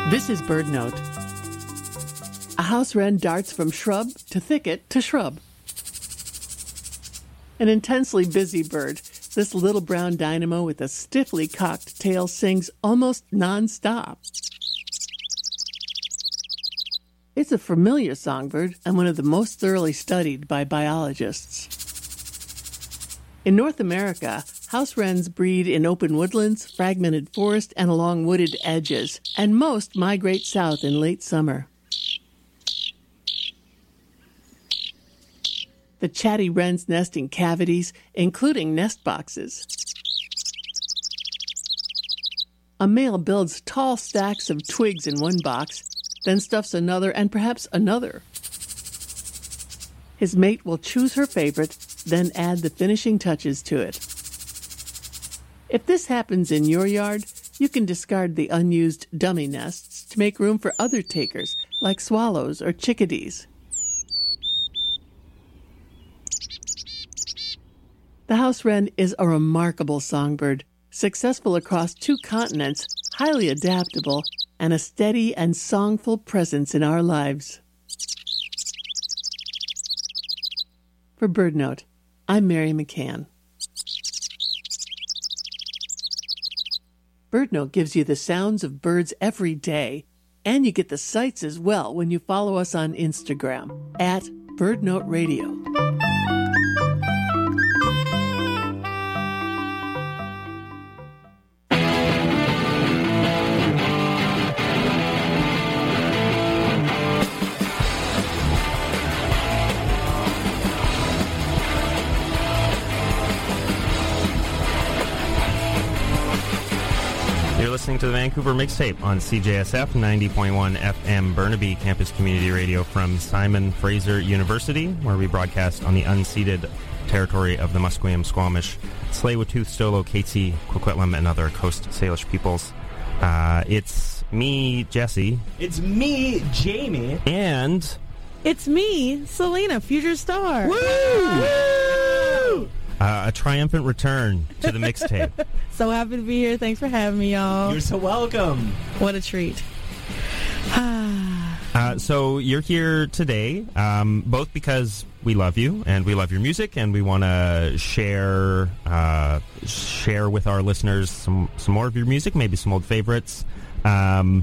This is Bird Note. A house wren darts from shrub to thicket to shrub. An intensely busy bird, this little brown dynamo with a stiffly cocked tail sings almost non-stop. It's a familiar songbird and one of the most thoroughly studied by biologists. In North America, house wrens breed in open woodlands, fragmented forest, and along wooded edges, and most migrate south in late summer. The chatty wrens nest in cavities, including nest boxes. A male builds tall stacks of twigs in one box, then stuffs another and perhaps another. His mate will choose her favorite, then add the finishing touches to it. If this happens in your yard, you can discard the unused dummy nests to make room for other takers, like swallows or chickadees. The house wren is a remarkable songbird, successful across 2 continents, highly adaptable, and a steady and songful presence in our lives. For Bird Note, I'm Mary McCann. Bird Note gives you the sounds of birds every day, and you get the sights as well when you follow us on Instagram at Bird Note Radio. Listening to the Vancouver Mixtape on CJSF 90.1 FM Burnaby Campus Community Radio from Simon Fraser University, where we broadcast on the unceded territory of the Musqueam, Squamish, Tsleil-Waututh, Stolo, Katzie, Coquitlam, and other Coast Salish peoples. It's me, Jesse. It's me, Jamie. And it's me, Selena, future star. Woo! Woo! A triumphant return to the mixtape. So happy to be here. Thanks for having me, y'all. You're so welcome. What a treat. So you're here today, both because we love you and we love your music, and we want to share with our listeners some more of your music, maybe some old favorites, and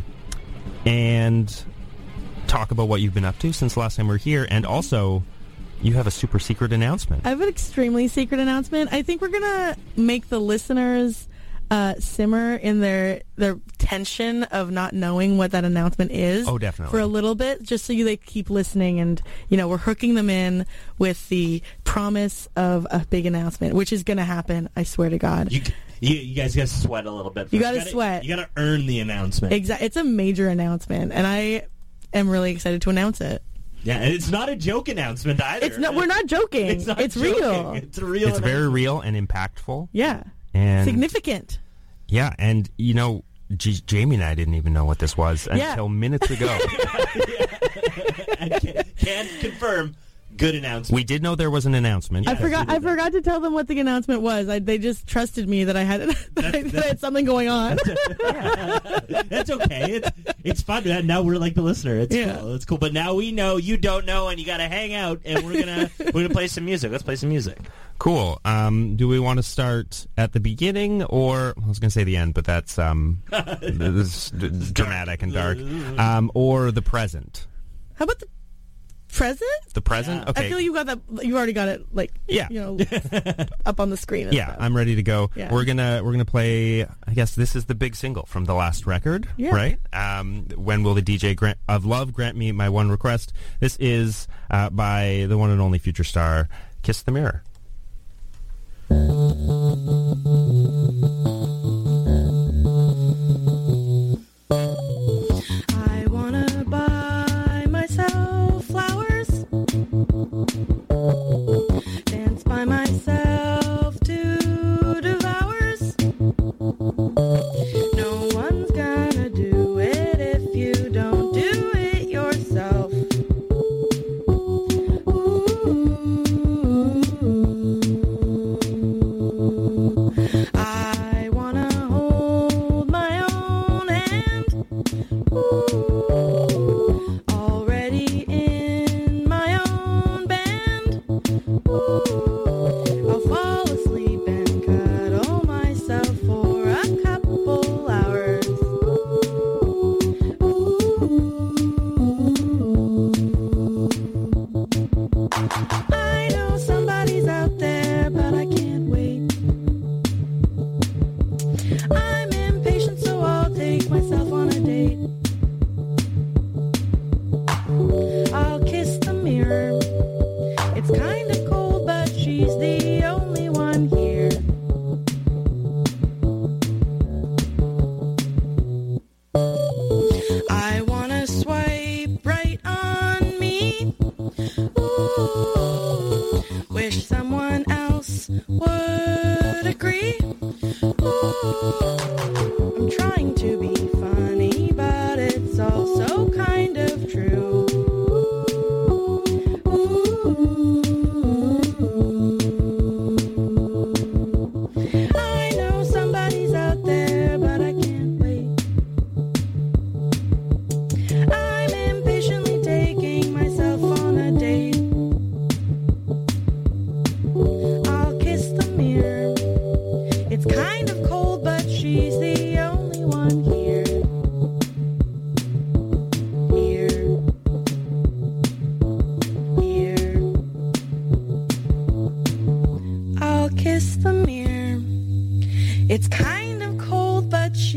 talk about what you've been up to since the last time we were here, and also you have a super secret announcement. I have an extremely secret announcement. I think we're going to make the listeners simmer in their tension of not knowing what that announcement is. Oh, definitely. For a little bit, just so they keep listening, and, we're hooking them in with the promise of a big announcement, which is going to happen, I swear to God. You guys got to sweat a little bit. You got to sweat. You got to earn the announcement. Exactly. It's a major announcement, and I am really excited to announce it. Yeah, and it's not a joke announcement either. We're not joking. It's real. It's real. It's very real and impactful. Yeah. And significant. Yeah, and Jamie and I didn't even know what this was until minutes ago. I can confirm. Good announcement. We did know there was an announcement. Yes, I forgot to tell them what the announcement was. They just trusted me that I had that I had something going on. That's okay. It's fun. Now we're like the listener. It's cool. It's cool. But now we know you don't know, and you got to hang out, and we're gonna play some music. Let's play some music. Cool. Do we want to start at the beginning, or I was going to say the end, but that's this dramatic and dark, or the present? How about the present? The present? Yeah. Okay. I feel you got that. You already got it. Up on the screen. Yeah, stuff. I'm ready to go. Yeah. We're gonna play. I guess this is the big single from the last record, right? When will the DJ of Love grant me my one request? This is by the one and only future star, Kiss the Mirror. I wanna buy myself flowers, dance by myself 2 devours. No one's gonna do it if you don't do it yourself. Ooh.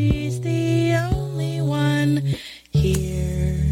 she's the only one here.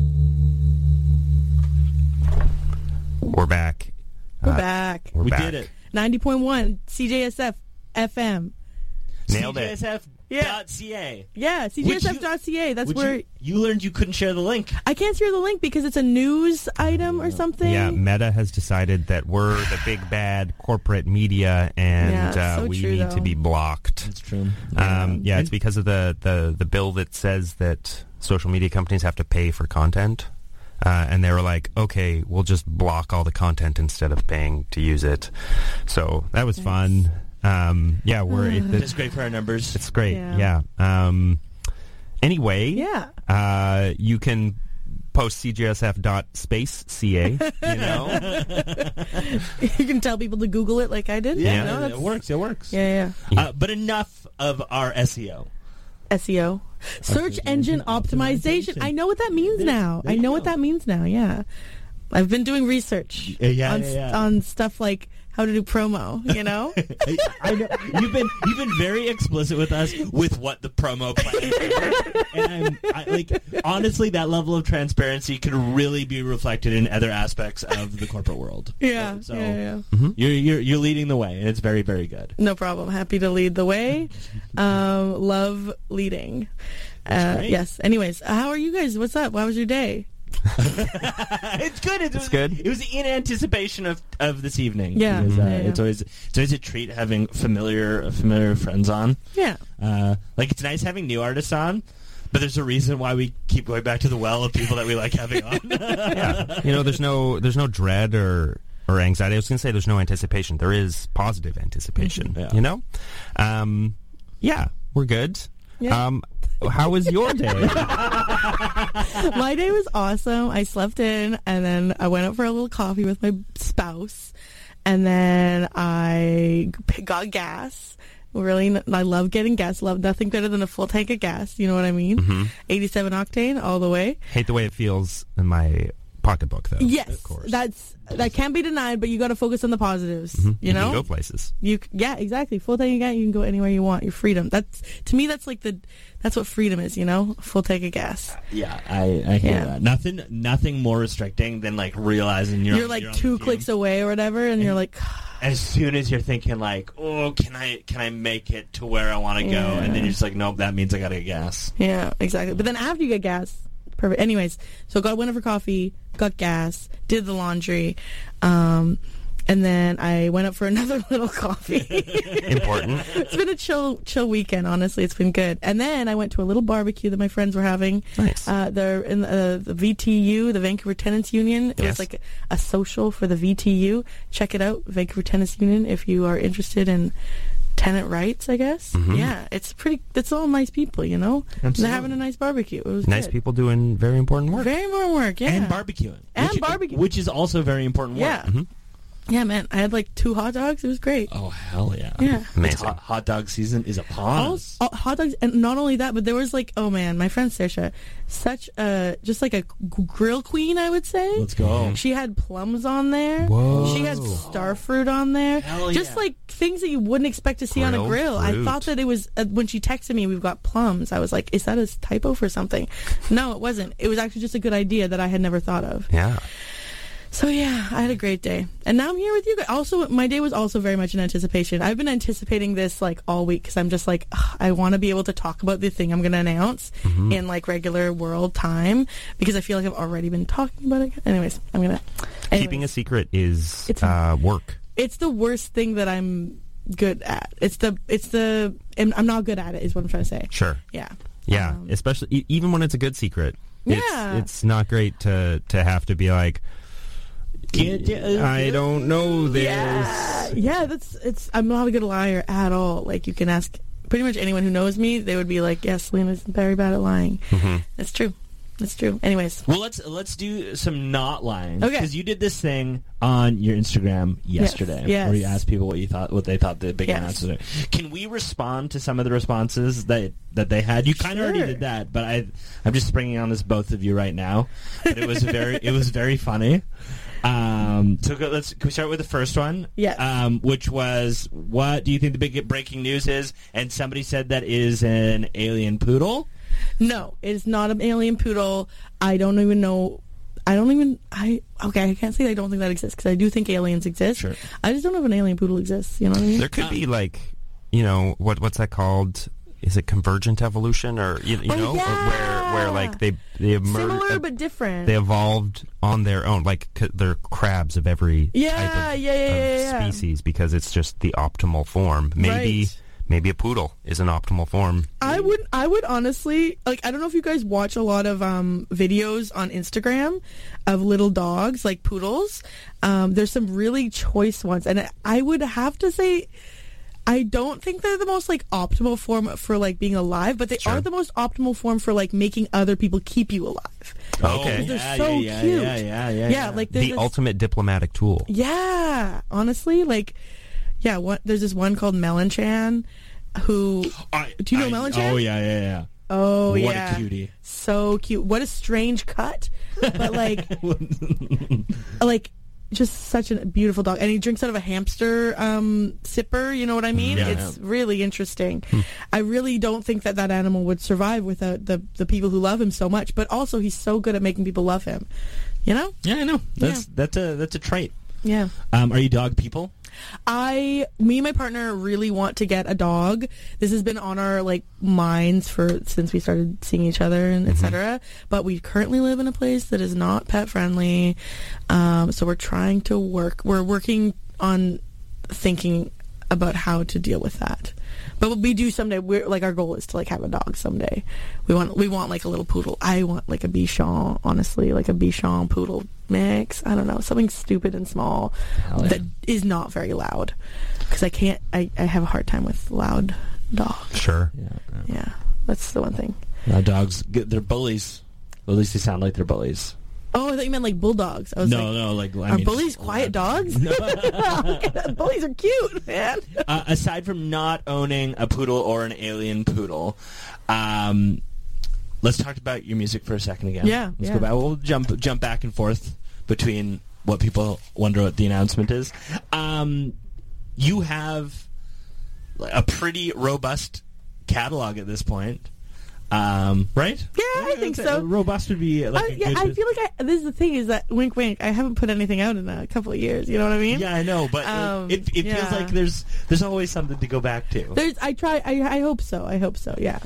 We're back. We're back. We're We back. did it. 90.1 CJSF FM. Nailed it. CJSF.ca. Yeah, CJSF.ca. That's where you learned you couldn't share the link. I can't share the link because it's a news item or something. Yeah, Meta has decided that we're the big bad corporate media, and Yeah, so we true, need to though. be blocked. That's true. It's because of the bill that says that social media companies have to pay for content. And they were like, okay, we'll just block all the content instead of paying to use it. So that was fun. It's great for our numbers. It's great. Yeah. Anyway, Yeah. you can post cjsf.space.ca, you know? You can tell people to Google it like I did. Yeah. You know, it works. It works. Yeah. But enough of our SEO. SEO. Search engine optimization. I know what that means now. there I you know go. what that means now, yeah. I've been doing research on stuff like how to do promo, you know? I know you've been very explicit with us with what the promo plan is. And honestly, that level of transparency can really be reflected in other aspects of the corporate world. Yeah. So Yeah. you're leading the way, and it's very, very good. No problem. Happy to lead the way. Love leading. Great. Yes. Anyways, how are you guys? What's up? How was your day? It's good. It's good. It was in anticipation of this evening. Yeah. Because, Yeah. It's always a treat having familiar friends on. Yeah. It's nice having new artists on, but there's a reason why we keep going back to the well of people that we like having on. Yeah. You know, there's no dread or anxiety. I was going to say there's no anticipation. There is positive anticipation, Yeah. you know? We're good. Yeah. How was your day? My day was awesome. I slept in, and then I went out for a little coffee with my spouse, and then I got gas. I love getting gas. Love nothing better than a full tank of gas. You know what I mean? 87 octane all the way. Hate the way it feels in my pocketbook, though. Yes, of course. that can't be denied. But you got to focus on the positives. You know, can go places. Yeah, exactly. Full tank of gas, you can go anywhere you want. Your freedom. That's to me. That's what freedom is. You know, full tank of gas. Yeah, I hear that. Nothing more restricting than realizing you're You're on two the clicks away or whatever, and you're like. As soon as you're thinking oh, can I make it to where I want to go, and then you're just like, nope, that means I gotta get gas. Yeah, exactly. But then after you get gas, perfect. Anyways, so went over coffee, got gas, did the laundry, and then I went up for another little coffee. Important. It's been a chill weekend, honestly. It's been good. And then I went to a little barbecue that my friends were having. Nice. They're in the VTU, the Vancouver Tenants Union. It Yes. was a social for the VTU. Check it out, Vancouver Tenants Union, if you are interested in tenant rights, I guess. Yeah, it's all nice people, you know? Absolutely. They're having a nice barbecue. It was Nice good. people doing very important work. Very important work, yeah. And barbecuing. And which is also very important work. Yeah. Yeah, man. I had 2 hot dogs. It was great. Oh, hell yeah. Yeah. Amazing. Hot dog season is upon us. Hot dogs, and not only that, but there was oh man, my friend Saoirse, such just a grill queen, I would say. Let's go. She had plums on there. Whoa. She had starfruit on there. Hell Just yeah. things that you wouldn't expect to see on a Grilled grill. I fruit. thought that it was when she texted me, "We've got plums." I was like, "Is that a typo for something?" No, it wasn't. It was actually just a good idea that I had never thought of. Yeah. So yeah, I had a great day, and now I'm here with you guys. Also, my day was also very much in anticipation. I've been anticipating this all week because I'm just I want to be able to talk about the thing I'm going to announce in regular world time because I feel like I've already been talking about it. Anyways, I'm gonna. Keeping a secret is work. It's the worst thing that I'm good at. And I'm not good at it. Is what I'm trying to say. Sure. Yeah. Yeah. Especially even when it's a good secret. Yeah. It's not great to have to be like, I don't know this. Yeah, I'm not a good liar at all. You can ask pretty much anyone who knows me, they would be like, "Yes, Selena's very bad at lying." That's true. That's true. Anyways, Well, let's do some not lying. Okay. Because you did this thing on your Instagram yesterday, Yes. where you asked people what they thought the big Yes. announcements were. Can we respond to some of the responses that they had? You kind of already Sure. did that, but I'm just springing on this both of you right now. But it was very funny. Can we start with the first one? Yes. Which was, what do you think the big breaking news is? And somebody said that is an alien poodle. No, it's not an alien poodle. I don't even know. I can't say I don't think that exists, because I do think aliens exist. Sure. I just don't know if an alien poodle exists. You know what I mean? There could be like, what's that called? Is it convergent evolution, or yeah. where like they emerge, similar but different. They evolved on their own, like they're crabs of every type of species, because it's just the optimal form. Maybe a poodle is an optimal form. I would honestly, like, I don't know if you guys watch a lot of videos on Instagram of little dogs, like poodles. There's some really choice ones, and I would have to say, I don't think they're the most, like, optimal form for, like, being alive, but they are the most optimal form for, like, making other people keep you alive. Okay. They're so cute. Yeah, like, the ultimate diplomatic tool. Yeah, honestly, like, there's this one called Melanchan, who... do you know Melanchan? Oh, yeah. Oh, what a cutie. So cute. What a strange cut, but, like... like... just such a beautiful dog, and he drinks out of a hamster sipper, you know what I mean? It's really interesting. I really don't think that animal would survive without the people who love him so much, but also he's so good at making people love him, you know? Yeah, I know. That's a trait. Yeah. Are you dog people? Me and my partner really want to get a dog. This has been on our, like, minds since we started seeing each other and etc. But we currently live in a place that is not pet friendly. So we're trying to we're working on thinking about how to deal with that. But we do someday. We're like, our goal is to, like, have a dog someday. We want like a little poodle. I want like a Bichon, honestly, like a Bichon poodle mix. I don't know, something stupid and small that is not very loud, because I have a hard time with loud dogs. Sure. Yeah, that's the one thing. Dogs, they're bullies. Well, at least they sound like they're bullies. Oh, I thought you meant like bulldogs. I was are bullies quiet dogs? No. Bullies are cute, man. Aside from not owning a poodle or an alien poodle, let's talk about your music for a second again. Yeah. Let's go back. We'll jump back and forth between what people wonder what the announcement is. You have a pretty robust catalog at this point. Right? Yeah, I think so. Robust would be like I feel like this is the thing, is that wink wink, I haven't put anything out in a couple of years, you know what I mean? Yeah, I know, but it feels like there's always something to go back to. I hope so, yeah.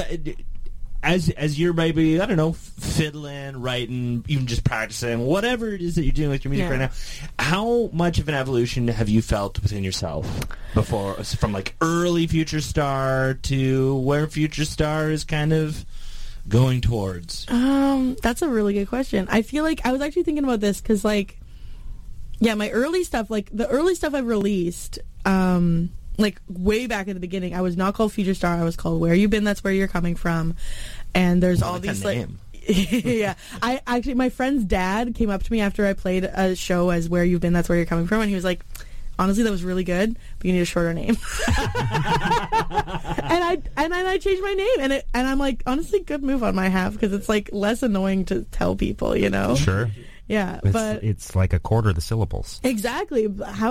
As you're maybe, I don't know, fiddling, writing, even just practicing, whatever it is that you're doing with your music right now, how much of an evolution have you felt within yourself before, from like early Future Star to where Future Star is kind of going towards? That's a really good question. I feel like I was actually thinking about this because, like, my early stuff, like the early stuff I've released, like way back at the beginning, I was not called Future Star. I was called Where You Been, That's Where You're Coming From. And there's all these, like, yeah. I actually, my friend's dad came up to me after I played a show as Where You've Been, That's Where You're Coming From, and he was like, honestly, that was really good, but you need a shorter name. and I changed my name, and I'm like, honestly, good move on my half, because it's like less annoying to tell people, you know? Sure. Yeah, but it's like a quarter of the syllables. Exactly.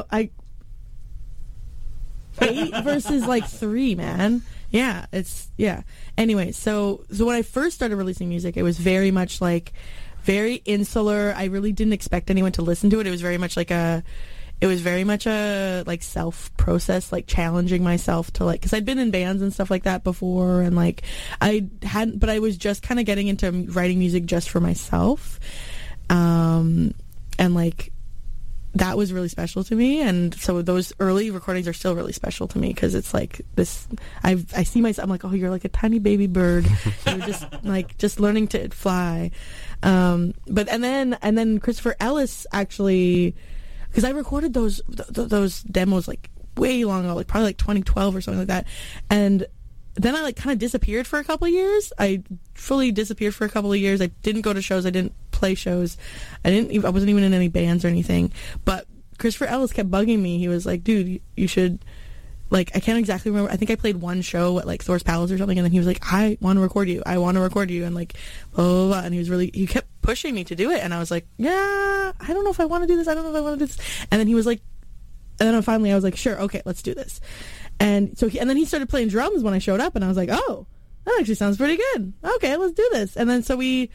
8 versus like 3, man. Yeah, Anyway, so when I first started releasing music, it was very much like very insular. I really didn't expect anyone to listen to it. It was very much a like self process, like challenging myself to, like, because I'd been in bands and stuff like that before, and like but I was just kind of getting into writing music just for myself, and like that was really special to me. And so those early recordings are still really special to me, because it's like this, I see myself, I'm like, oh, you're like a tiny baby bird. You're just like just learning to fly. And then Christopher Ellis actually, because I recorded those demos like way long ago, like probably like 2012 or something like that. And then I like kind of disappeared for a couple of years. I fully disappeared for a couple of years. I didn't go to shows. I didn't play shows. I wasn't even in any bands or anything. But Christopher Ellis kept bugging me. He was like, dude, you should, like, I can't exactly remember. I think I played one show at like Thor's Palace or something, and then he was like, I want to record you. And like, blah, blah, blah. And he kept pushing me to do it, and I was like, yeah, I don't know if I want to do this. I don't know if I want to do this. And then he was like, and then finally I was like, sure, okay, let's do this. And so, and then he started playing drums when I showed up, and I was like, oh, that actually sounds pretty good. Okay, let's do this. And then so we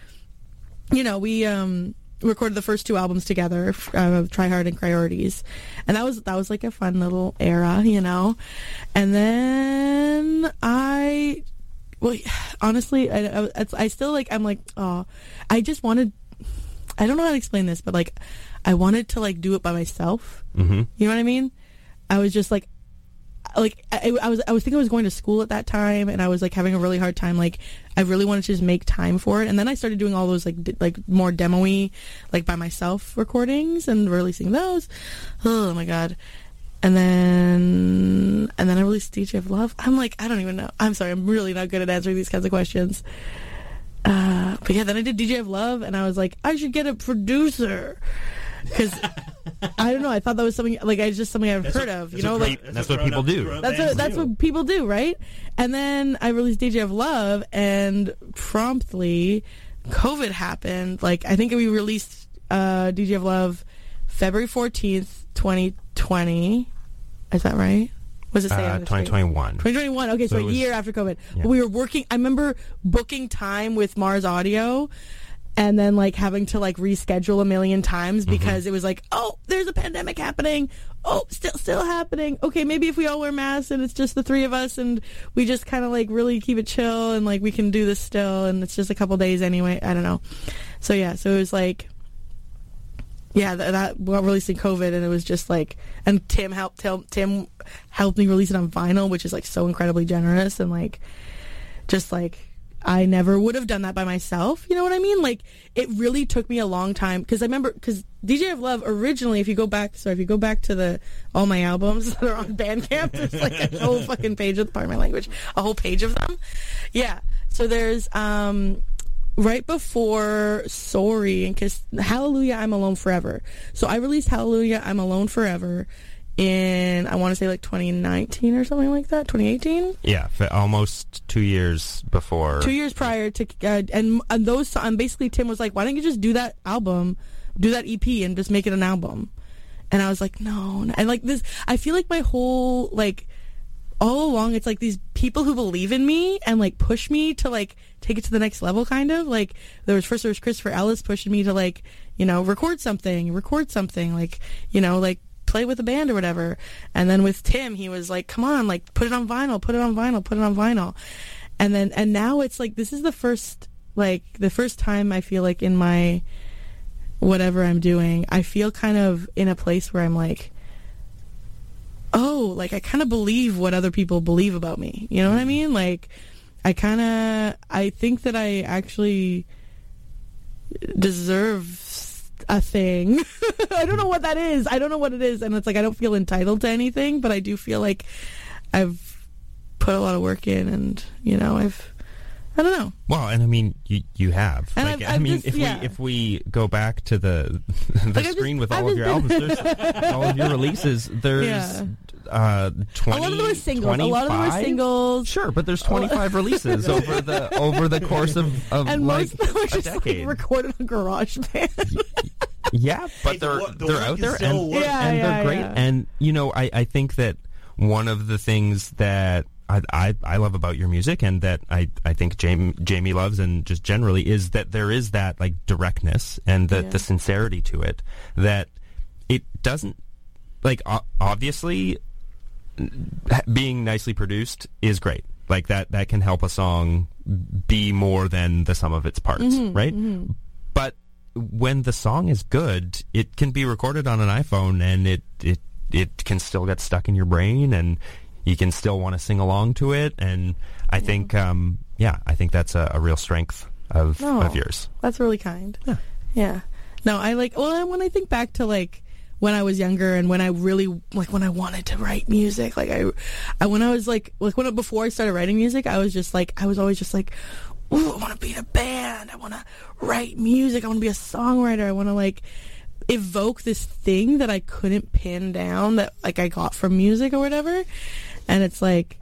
recorded the first 2 albums together, Try Hard and Priorities, and that was like a fun little era, And then honestly, I still like, I'm like, oh, I just wanted, I don't know how to explain this, but like, I wanted to like do it by myself. Mm-hmm. You know what I mean? I was just like I was thinking I was going to school at that time, and I was like having a really hard time. Like, I really wanted to just make time for it, and then I started doing all those like more demo-y, like by myself recordings and releasing those. Oh my god! And then I released DJ of Love. I'm like, I don't even know. I'm sorry, I'm really not good at answering these kinds of questions. But yeah, then I did DJ of Love, and I was like, I should get a producer. Because I don't know, I thought that was something like something I've heard of, that's what people do. That's what people do, right? And then I released DJ of Love, and promptly COVID happened. Like, I think we released DJ of Love February 14th, 2020. Is that right? Was it say 2021? 2021. Okay, so a year after COVID. Yeah. But we were working. I remember booking time with Mars Audio, and then like having to like reschedule a million times because it was like, oh, there's a pandemic happening. Oh, still happening. Okay, maybe if we all wear masks and it's just the 3 of us and we just kind of like really keep it chill and like we can do this still and it's just a couple days anyway. I don't know. So yeah, so it was like, yeah, that releasing COVID, and it was just like, and Tim helped me release it on vinyl, which is like so incredibly generous, and like, just like, I never would have done that by myself. You know what I mean? Like, it really took me a long time, because I remember, because DJ of Love originally, if you go back to all my albums that are on Bandcamp, there's like a whole fucking page of, pardon my language, a whole page of them. Yeah. So there's, right before Sorry and Kiss, Hallelujah, I'm Alone Forever. So I released Hallelujah, I'm Alone Forever in, I want to say like 2019 or something like that, 2018? Yeah, for almost 2 years before. 2 years prior to, and those songs, basically Tim was like, why don't you just do that album, do that EP and just make it an album? And I was like, no. And like this, I feel like my whole, like, all along, it's like these people who believe in me and like push me to like take it to the next level, kind of. Like, there was Christopher Ellis pushing me to like, record something, like, like play with a band or whatever. And then with Tim, he was like, come on, like put it on vinyl. And now it's like, this is the first time I feel like in my whatever I'm doing, I feel kind of in a place where I'm like, oh, like I kind of believe what other people believe about me. You know what I mean? Like, I think that I actually deserve a thing. I don't know what that is. I don't know what it is. And it's like, I don't feel entitled to anything, but I do feel like I've put a lot of work in, and, I don't know. Well, and I mean, you have. And like, if we go back to the screen with all of your albums, there's all of your releases. There's 20. A lot of them are singles. 25? A lot of them are singles. Sure, but there's 25 releases over the course of and like most of them are a just decade. like recorded on GarageBand. Yeah, but they're out there and they're great. Yeah. And I think that one of the things that I love about your music, and that I think Jamie loves, and just generally, is that there is that like directness and the sincerity to it, that it doesn't, like, obviously being nicely produced is great. Like that can help a song be more than the sum of its parts, right? Mm-hmm. But when the song is good, it can be recorded on an iPhone, and it can still get stuck in your brain, and you can still want to sing along to it. And I think, I think that's a real strength of yours. That's really kind. Yeah. No, when I think back to like when I was younger, and when I really, like, when I wanted to write music, like when I was like before I started writing music, I was always just like, ooh, I want to be in a band. I want to write music. I want to be a songwriter. I want to like evoke this thing that I couldn't pin down, that like I got from music or whatever. And it's like,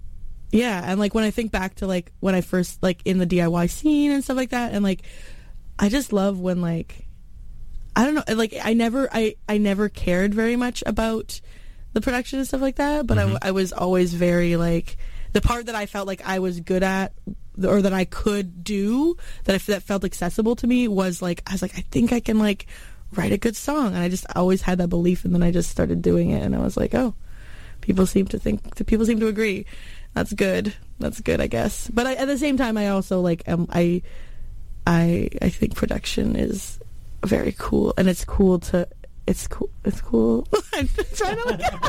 yeah, and like when I think back to like when I first, like, in the DIY scene and stuff like that, and like I just love when, like, I don't know, like, I never cared very much about the production and stuff like that, but I was always very, like, the part that I felt like I was good at, or that I could do, that felt accessible to me, was, like, I was like, I think I can, like, write a good song. And I just always had that belief, and then I just started doing it, and I was like, oh, people seem to agree. That's good, I guess. But at the same time, I also, like, I think production is very cool, and it's cool. I'm trying to.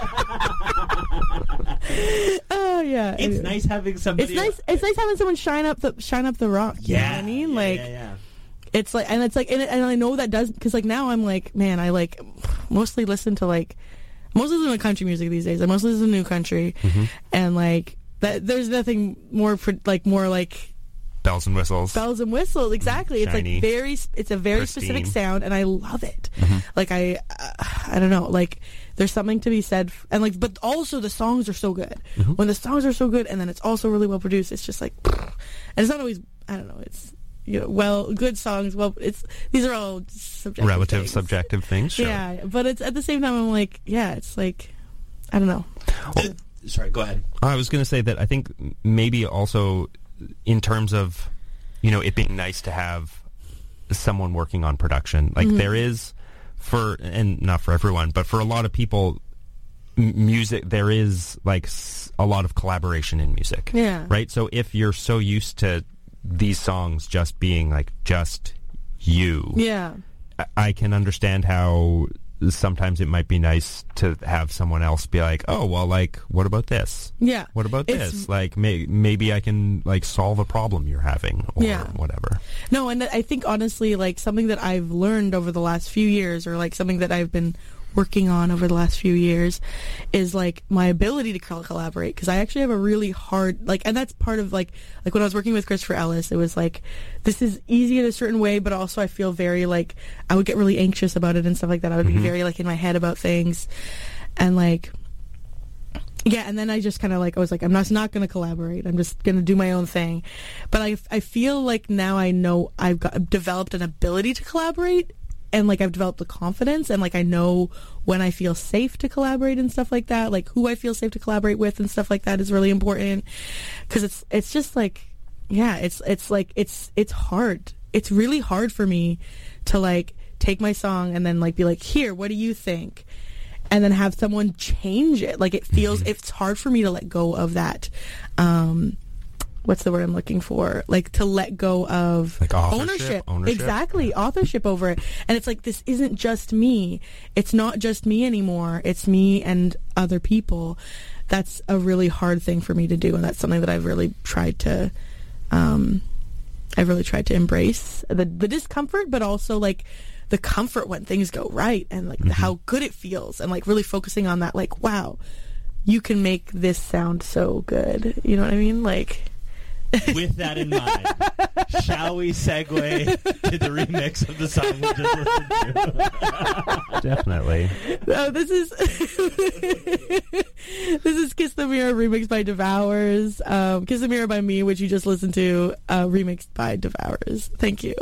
Oh yeah, it's nice having somebody. It's nice having someone shine up the rock. You know what I mean? Like, it's like, and it's like, and I know that does, because, like, now I'm like, man, I, like, mostly listen to country music these days. I mostly listen to new country, and, like, that there's nothing more like bells and whistles. Exactly. Shiny, it's a very pristine, specific sound, and I love it. Like, I don't know, like, there's something to be said, and, like, but also the songs are so good. When the songs are so good, and then it's also really well produced, it's just like, and it's not always, I don't know, it's, you know, good songs. Well, these are all subjective things. Sure. Yeah, but it's at the same time, I'm like, yeah, it's like, I don't know. Sorry, go ahead. I was going to say that I think maybe also in terms of, you know, it being nice to have someone working on production, like there is and not for everyone, but for a lot of people, music, there is, like, a lot of collaboration in music. Yeah. Right? So if you're so used to these songs just being, like, just you. Yeah. I can understand how sometimes it might be nice to have someone else be like, oh, well, like, what about this? Yeah. What about this? Like, maybe I can, like, solve a problem you're having, or whatever. No, and I think, honestly, like, something that I've learned over the last few years, or, like, something that I've been working on over the last few years, is, like, my ability to collaborate, because I actually have a really hard, like, and that's part of, like when I was working with Christopher Ellis, it was like, this is easy in a certain way, but also I feel very, like, I would get really anxious about it and stuff like that. I would be very, like, in my head about things, and, like, yeah, and then I just kind of, like, I was like, I'm not going to collaborate. I'm just going to do my own thing. But I feel like now I know I've developed an ability to collaborate, and, like, I've developed the confidence, and, like, I know when I feel safe to collaborate and stuff like that, like, who I feel safe to collaborate with and stuff like that is really important, because it's just, like, yeah, it's like, it's hard. It's really hard for me to, like, take my song and then, like, be like, here, what do you think? And then have someone change it. Like, it feels, it's hard for me to let go of that, what's the word I'm looking for? Like, to let go of, like, ownership. Exactly, authorship over it. And it's like, this isn't just me. It's not just me anymore. It's me and other people. That's a really hard thing for me to do, and that's something that I've really tried to embrace. The discomfort, but also, like, the comfort when things go right, and, like, how good it feels, and, like, really focusing on that, like, wow, you can make this sound so good. You know what I mean? Like, with that in mind, shall we segue to the remix of the song we just listened to? Definitely. This is Kiss the Mirror remixed by Devours. Kiss the Mirror by me, which you just listened to, remixed by Devours. Thank you.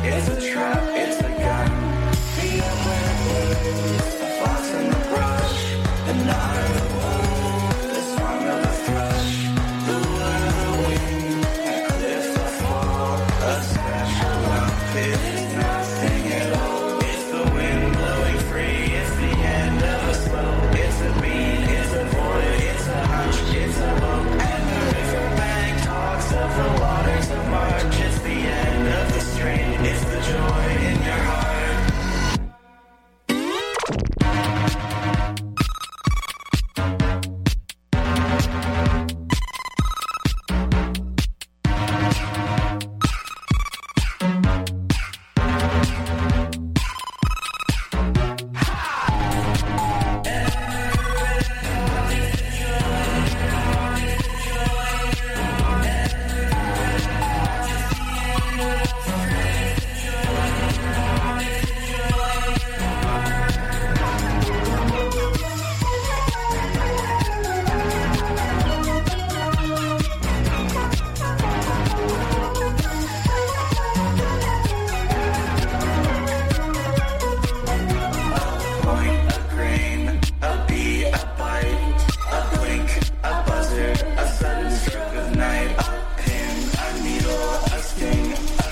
It's a trap, it's a gun. Be up when it blows. The fox in the brush. The knot of the wound. The song of the thrush. The wood of the wind. That cliff of fall. A special love pit.